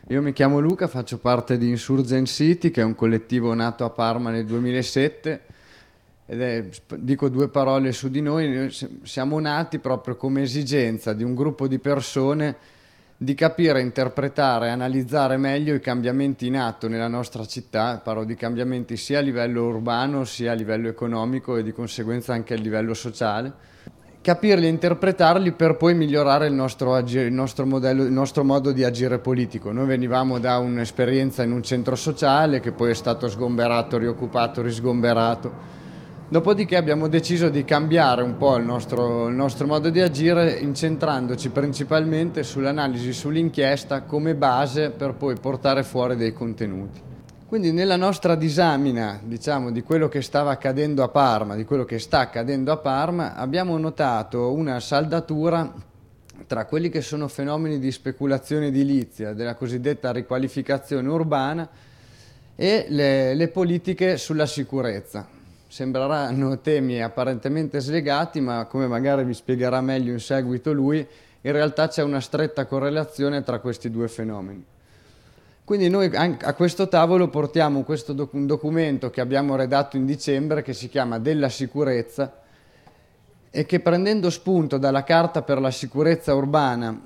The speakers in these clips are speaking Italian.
Io mi chiamo Luca, faccio parte di Insurgent City, che è un collettivo nato a Parma nel 2007 dico due parole su di noi. Siamo nati proprio come esigenza di un gruppo di persone di capire, interpretare, analizzare meglio i cambiamenti in atto nella nostra città. Parlo di cambiamenti sia a livello urbano sia a livello economico e di conseguenza anche a livello sociale. Capirli e interpretarli per poi migliorare il nostro modello, il nostro modo di agire politico. Noi venivamo da un'esperienza in un centro sociale che poi è stato sgomberato, rioccupato, risgomberato. Dopodiché abbiamo deciso di cambiare un po' il nostro modo di agire, incentrandoci principalmente sull'analisi, sull'inchiesta come base per poi portare fuori dei contenuti. Quindi nella nostra disamina, diciamo, di quello che stava accadendo a Parma, di quello che sta accadendo a Parma, abbiamo notato una saldatura tra quelli che sono fenomeni di speculazione edilizia, della cosiddetta riqualificazione urbana, e le politiche sulla sicurezza. Sembreranno temi apparentemente slegati, ma come magari vi spiegherà meglio in seguito lui, in realtà c'è una stretta correlazione tra questi due fenomeni. Quindi noi a questo tavolo portiamo un documento che abbiamo redatto in dicembre, che si chiama Della sicurezza, e che, prendendo spunto dalla Carta per la sicurezza urbana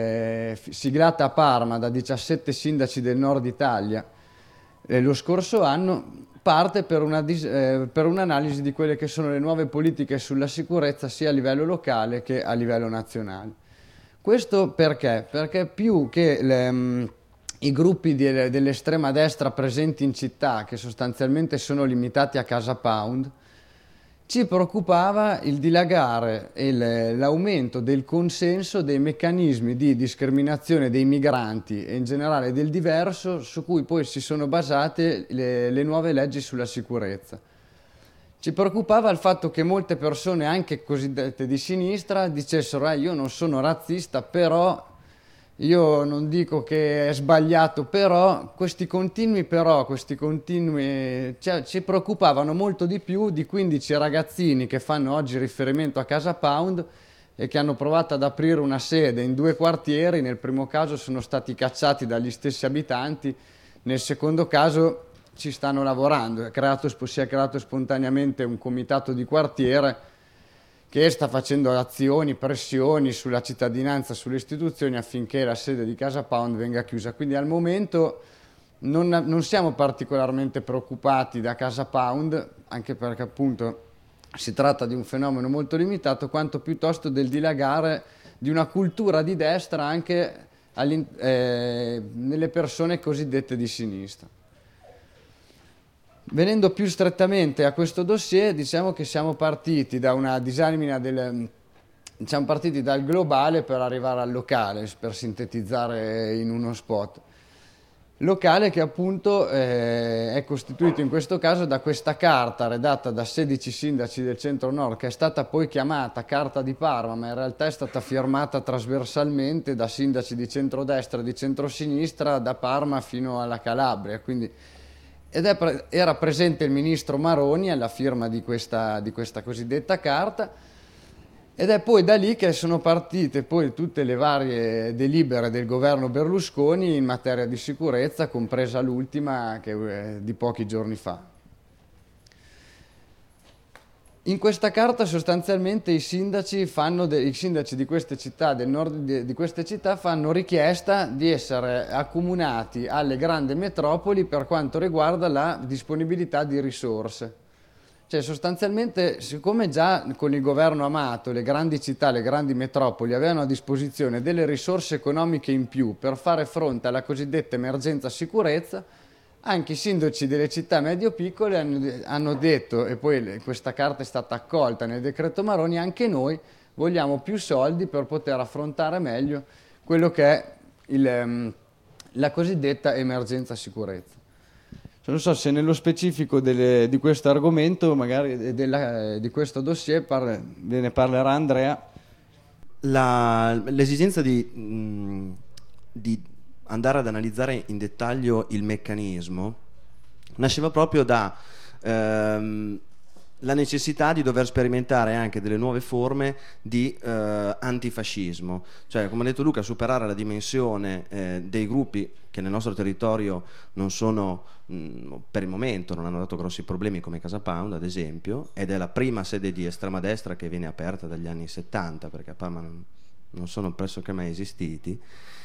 siglata a Parma da 17 sindaci del nord Italia lo scorso anno, parte per un'analisi di quelle che sono le nuove politiche sulla sicurezza sia a livello locale che a livello nazionale. Questo perché? Perché più che i gruppi dell'estrema destra presenti in città, che sostanzialmente sono limitati a Casa Pound, ci preoccupava il dilagare e l'aumento del consenso dei meccanismi di discriminazione dei migranti e in generale del diverso, su cui poi si sono basate le nuove leggi sulla sicurezza. Ci preoccupava il fatto che molte persone, anche cosiddette di sinistra, dicessero io non sono razzista, però io non dico che è sbagliato, però questi continui cioè, ci preoccupavano molto di più di 15 ragazzini che fanno oggi riferimento a Casa Pound e che hanno provato ad aprire una sede in 2 quartieri. Nel primo caso sono stati cacciati dagli stessi abitanti, nel secondo caso ci stanno lavorando. Si è creato spontaneamente un comitato di quartiere che sta facendo azioni, pressioni sulla cittadinanza, sulle istituzioni affinché la sede di Casa Pound venga chiusa. Quindi al momento non siamo particolarmente preoccupati da Casa Pound, anche perché appunto si tratta di un fenomeno molto limitato, quanto piuttosto del dilagare di una cultura di destra anche nelle persone cosiddette di sinistra. Venendo più strettamente a questo dossier, diciamo che siamo partiti da una disamina siamo partiti dal globale per arrivare al locale, per sintetizzare in uno spot. Locale che appunto è costituito in questo caso da questa carta redatta da 16 sindaci del centro-nord, che è stata poi chiamata Carta di Parma, ma in realtà è stata firmata trasversalmente da sindaci di centrodestra e di centrosinistra, da Parma fino alla Calabria. Quindi era presente il ministro Maroni alla firma di questa cosiddetta carta, ed è poi da lì che sono partite poi tutte le varie delibere del governo Berlusconi in materia di sicurezza, compresa l'ultima che di pochi giorni fa. In questa carta sostanzialmente i sindaci di queste città, del nord di queste città, fanno richiesta di essere accomunati alle grandi metropoli per quanto riguarda la disponibilità di risorse. Cioè sostanzialmente, siccome già con il governo Amato le grandi città, le grandi metropoli avevano a disposizione delle risorse economiche in più per fare fronte alla cosiddetta emergenza sicurezza, anche i sindaci delle città medio-piccole hanno detto, e poi questa carta è stata accolta nel decreto Maroni, anche noi vogliamo più soldi per poter affrontare meglio quello che è la cosiddetta emergenza sicurezza. Non so se nello specifico di questo argomento, magari di questo dossier, ve ne parlerà Andrea. L'esigenza di andare ad analizzare in dettaglio il meccanismo nasceva proprio da la necessità di dover sperimentare anche delle nuove forme di antifascismo, cioè, come ha detto Luca, superare la dimensione dei gruppi che nel nostro territorio non sono, per il momento non hanno dato grossi problemi, come Casa Pound ad esempio, ed è la prima sede di estrema destra che viene aperta dagli anni 70, perché a Parma non sono pressoché mai esistiti,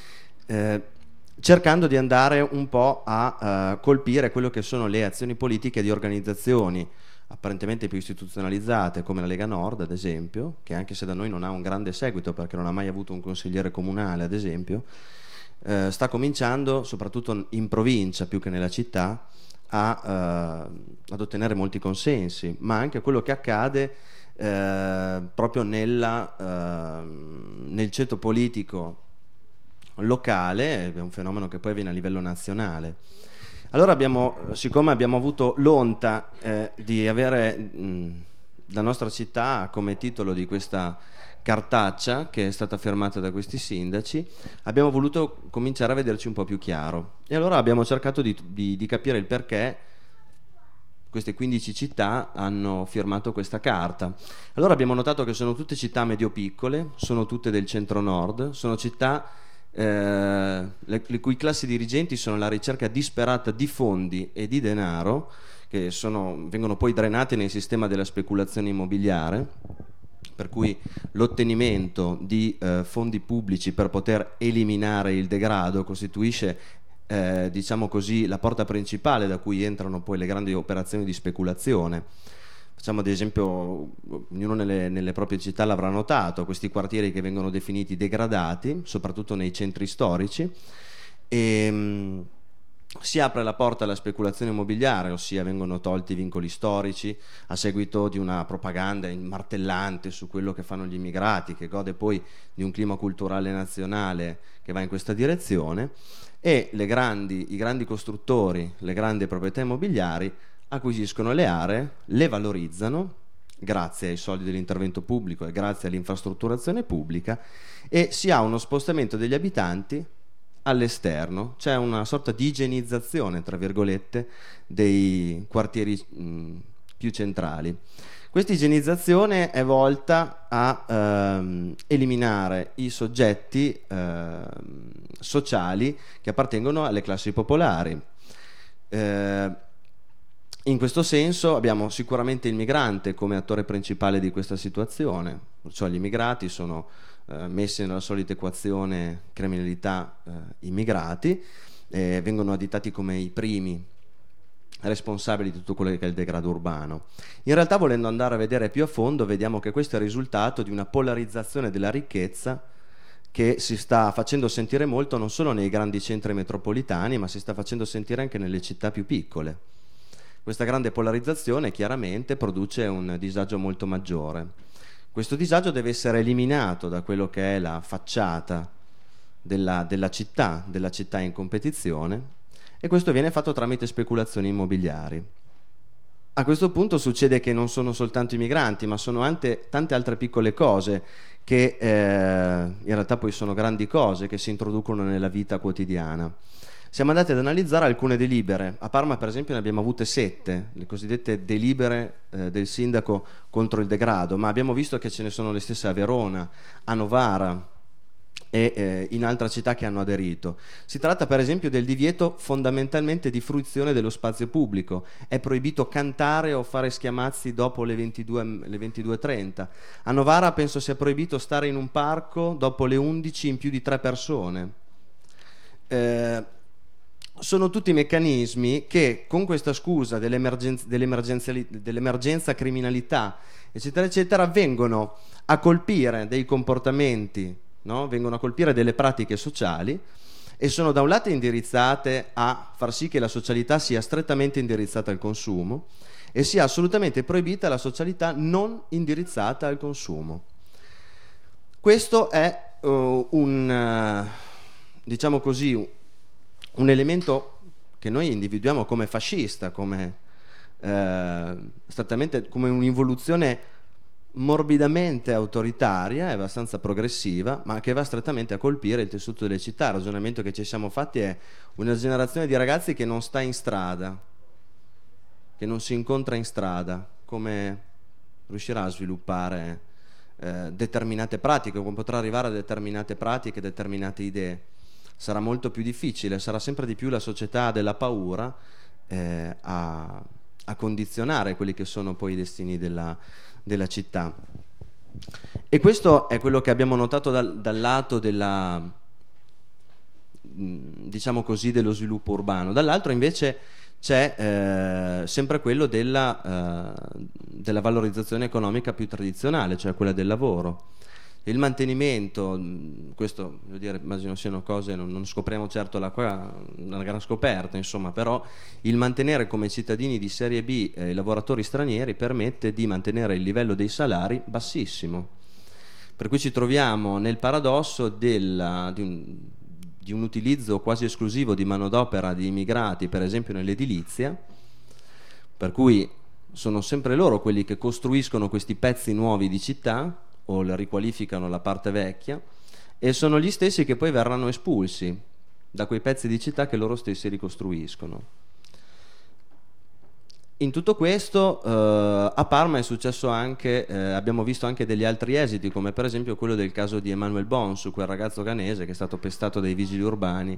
cercando di andare un po' a colpire quello che sono le azioni politiche di organizzazioni apparentemente più istituzionalizzate come la Lega Nord ad esempio, che anche se da noi non ha un grande seguito perché non ha mai avuto un consigliere comunale ad esempio, sta cominciando soprattutto in provincia più che nella città ad ottenere molti consensi, ma anche quello che accade proprio nel ceto politico locale è un fenomeno che poi avviene a livello nazionale. Allora siccome abbiamo avuto l'onta di avere la nostra città come titolo di questa cartaccia che è stata firmata da questi sindaci, abbiamo voluto cominciare a vederci un po' più chiaro e allora abbiamo cercato di capire il perché queste 15 città hanno firmato questa carta. Allora abbiamo notato che sono tutte città medio-piccole, sono tutte del centro-nord, sono città le cui classi dirigenti sono alla ricerca disperata di fondi e di denaro che vengono poi drenati nel sistema della speculazione immobiliare, per cui l'ottenimento di fondi pubblici per poter eliminare il degrado costituisce diciamo così la porta principale da cui entrano poi le grandi operazioni di speculazione. Facciamo ad esempio, ognuno nelle proprie città l'avrà notato, questi quartieri che vengono definiti degradati, soprattutto nei centri storici, e si apre la porta alla speculazione immobiliare, ossia vengono tolti i vincoli storici a seguito di una propaganda martellante su quello che fanno gli immigrati, che gode poi di un clima culturale nazionale che va in questa direzione, e i grandi costruttori, le grandi proprietà immobiliari acquisiscono le aree, le valorizzano grazie ai soldi dell'intervento pubblico e grazie all'infrastrutturazione pubblica e si ha uno spostamento degli abitanti all'esterno, c'è una sorta di igienizzazione, tra virgolette, dei quartieri più centrali. Questa igienizzazione è volta a eliminare i soggetti sociali che appartengono alle classi popolari. In questo senso abbiamo sicuramente il migrante come attore principale di questa situazione, cioè gli immigrati sono messi nella solita equazione criminalità-immigrati, vengono additati come i primi responsabili di tutto quello che è il degrado urbano. In realtà, volendo andare a vedere più a fondo, vediamo che questo è il risultato di una polarizzazione della ricchezza che si sta facendo sentire molto non solo nei grandi centri metropolitani, ma si sta facendo sentire anche nelle città più piccole. Questa grande polarizzazione chiaramente produce un disagio molto maggiore. Questo disagio deve essere eliminato da quello che è la facciata della città in competizione, e questo viene fatto tramite speculazioni immobiliari. A questo punto succede che non sono soltanto i migranti, ma sono anche tante altre piccole cose che in realtà poi sono grandi cose che si introducono nella vita quotidiana. Siamo andati ad analizzare alcune delibere. A Parma, per esempio, ne abbiamo avute 7, le cosiddette delibere del sindaco contro il degrado, ma abbiamo visto che ce ne sono le stesse a Verona, a Novara e in altre città che hanno aderito. Si tratta per esempio del divieto fondamentalmente di fruizione dello spazio pubblico. È proibito cantare o fare schiamazzi dopo le 22:30. A Novara penso sia proibito stare in un parco dopo le 11 in più di 3 persone. Sono tutti meccanismi che con questa scusa dell'emergenza criminalità eccetera eccetera vengono a colpire dei comportamenti, no? Vengono a colpire delle pratiche sociali e sono da un lato indirizzate a far sì che la socialità sia strettamente indirizzata al consumo e sia assolutamente proibita la socialità non indirizzata al consumo. Questo è diciamo così, un elemento che noi individuiamo come fascista, come strettamente come un'involuzione morbidamente autoritaria e abbastanza progressiva, ma che va strettamente a colpire il tessuto delle città. Il ragionamento che ci siamo fatti è una generazione di ragazzi che non sta in strada, che non si incontra in strada come riuscirà a sviluppare determinate pratiche, come potrà arrivare a determinate pratiche, determinate idee. Sarà molto più difficile, sarà sempre di più la società della paura a condizionare quelli che sono poi i destini della città. E questo è quello che abbiamo notato dal lato della, diciamo così, dello sviluppo urbano. Dall'altro invece c'è sempre quello della valorizzazione economica più tradizionale, cioè quella del lavoro. Il mantenimento, questo voglio dire, immagino siano cose, non scopriamo certo una gran scoperta, insomma, però il mantenere come cittadini di serie B i lavoratori stranieri permette di mantenere il livello dei salari bassissimo. Per cui ci troviamo nel paradosso di un utilizzo quasi esclusivo di manodopera di immigrati, per esempio nell'edilizia, per cui sono sempre loro quelli che costruiscono questi pezzi nuovi di città o la riqualificano la parte vecchia, e sono gli stessi che poi verranno espulsi da quei pezzi di città che loro stessi ricostruiscono. In tutto questo a Parma è successo anche, abbiamo visto anche degli altri esiti, come per esempio quello del caso di Emmanuel Bonsu, quel ragazzo ghanese che è stato pestato dai vigili urbani,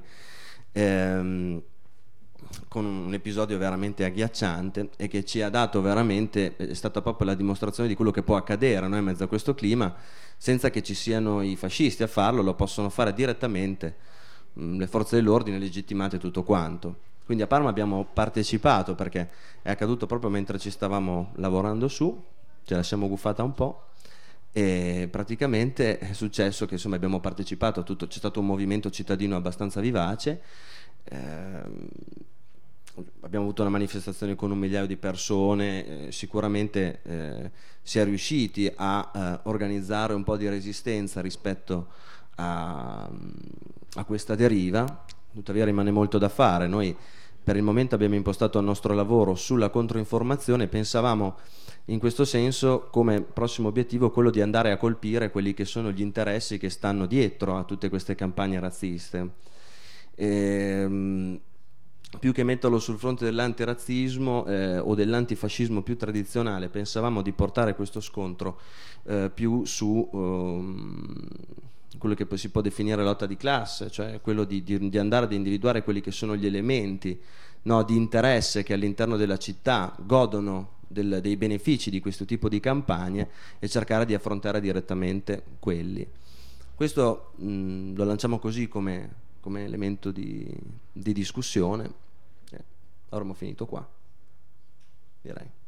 con un episodio veramente agghiacciante, e che ci ha dato veramente, è stata proprio la dimostrazione di quello che può accadere, no? In mezzo a questo clima, senza che ci siano i fascisti a farlo, lo possono fare direttamente le forze dell'ordine legittimate, tutto quanto. Quindi a Parma abbiamo partecipato, perché è accaduto proprio mentre ci stavamo lavorando su, ce la siamo guffata un po', e praticamente è successo che insomma abbiamo partecipato a tutto, c'è stato un movimento cittadino abbastanza vivace, abbiamo avuto una manifestazione con 1 migliaio di persone, sicuramente si è riusciti a organizzare un po' di resistenza rispetto a questa deriva. Tuttavia rimane molto da fare. Noi per il momento abbiamo impostato il nostro lavoro sulla controinformazione, pensavamo in questo senso come prossimo obiettivo quello di andare a colpire quelli che sono gli interessi che stanno dietro a tutte queste campagne razziste. Più che metterlo sul fronte dell'antirazzismo o dell'antifascismo più tradizionale, pensavamo di portare questo scontro più su quello che poi si può definire lotta di classe, cioè quello di andare ad individuare quelli che sono gli elementi, no, di interesse che all'interno della città godono dei benefici di questo tipo di campagne, e cercare di affrontare direttamente quelli. Questo lo lanciamo così come elemento di discussione. Ora ho finito qua, direi.